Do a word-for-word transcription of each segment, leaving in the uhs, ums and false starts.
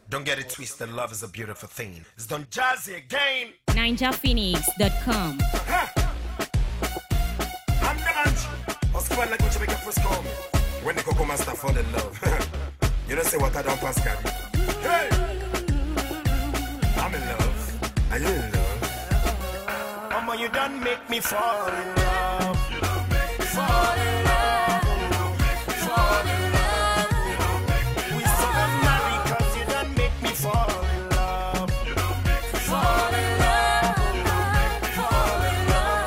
Don't get it twisted, love is a beautiful thing. It's Don Jazzy again. Ninja Phoenix dot com. I'm Nanj. Oscar like what you make a first call me. When the Coco Master fall in love. You don't say what I don't pass, Gabby. Hey! I'm in love. Are you in love? Mama, you done make me fall in love. You done make me fall in love. You done make me fall in love. You done make me we supposed marry cause you done make me fall in love. You done make me fall in love. You done make me fall in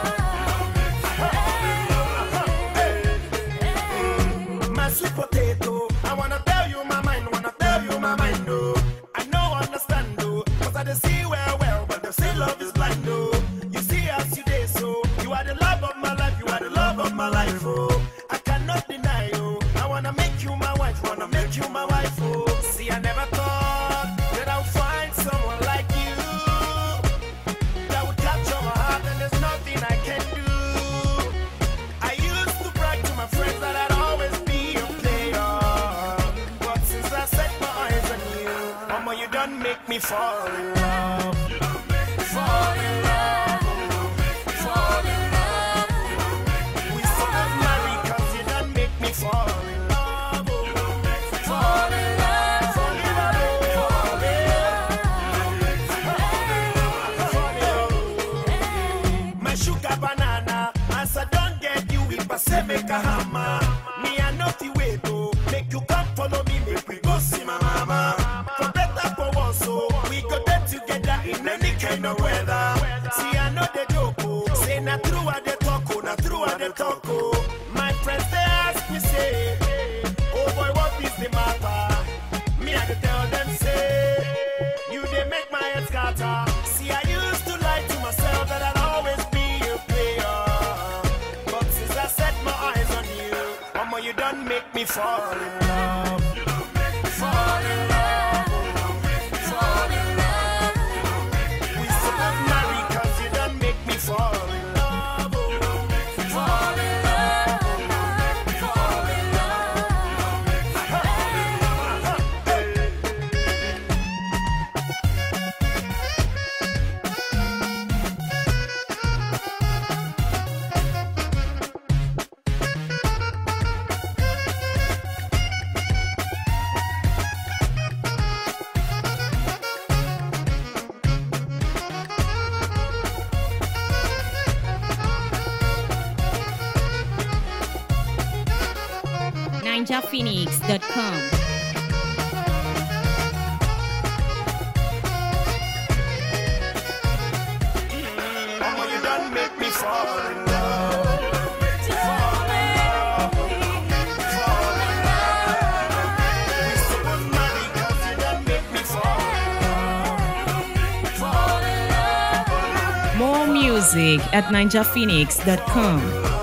love. Hey. My sweet potato, I wanna tell you my mind, wanna tell you my mind, no. I know, understand, though, cause I don't see well, well, but they say love is blind, though. You see as you did, so you are the love of my life, you are the love of my life, oh. I cannot deny you. I wanna make you my wife, wanna make you my wife, oh. See, I never thought that I'll find someone like you that would capture my heart, and there's nothing I can do. I used to brag to my friends that I'd always be a player, but since I set my eyes on you, mama, you done make me fall in love. You done make me fall in love. You done make me fall in love. You done make me we supposed marry cause you done make me fall in love. You done make me fall in love. Fall in love. Fall in love. My sugar banana, as I don't get you, if I say make a hammer, me I know the way to make you come follow me, make we go see my mama. For better for worse, so we go there together in any kind of weather. See, I know the joke, oh. Say na true at the talk, oh, na true at the talk, oh. My friends they ask me say, oh boy, what is the matter? Me I dey tell them say, you they make my head scatter. See, I used to lie to myself that I'd always be a player, but since I set my eyes on you, mama, you done make me fall in love. You done make me fall in love. You done make me fall in love. You done make me we supposed marry cause you done make me fall in love. You done make me fall in love. You done make me fall in love. You done make me fall in Ninja Phoenix dot com. Mama, you done make me fall in love. You done make me fall in love. You done make me fall in love. We supposed marry cause you done make me fall in love. You done make me fall in love. More music at Ninja Phoenix dot com.